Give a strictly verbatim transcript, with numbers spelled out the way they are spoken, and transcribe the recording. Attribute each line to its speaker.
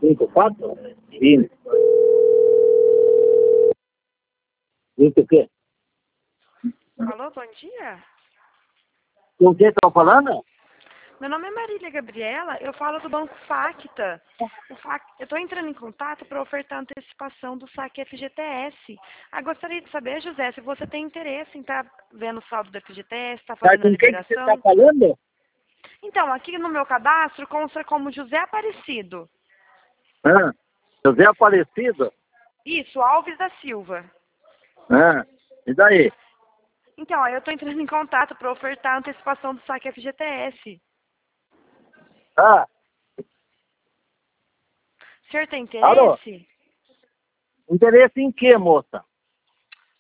Speaker 1: cinco, quatro? vinte. vinte o quê?
Speaker 2: Alô, bom dia.
Speaker 1: Com quem estão falando?
Speaker 2: Meu nome é Marília Gabriela, eu falo do Banco Facta. O Fac... Eu estou entrando em contato para ofertar antecipação do saque F G T S. Ah, gostaria de saber, José, se você tem interesse em estar vendo o saldo do F G T S, está
Speaker 1: Sabe
Speaker 2: fazendo a
Speaker 1: com quem que você está
Speaker 2: liberação.
Speaker 1: falando?
Speaker 2: Então, aqui no meu cadastro consta como José Aparecido.
Speaker 1: Ah, José Aparecido?
Speaker 2: Isso, Alves da Silva.
Speaker 1: Ah, e daí?
Speaker 2: Então, aí eu estou entrando em contato para ofertar a antecipação do saque F G T S.
Speaker 1: Ah,
Speaker 2: O senhor tem
Speaker 1: alô?
Speaker 2: interesse?
Speaker 1: Interesse em quê, moça?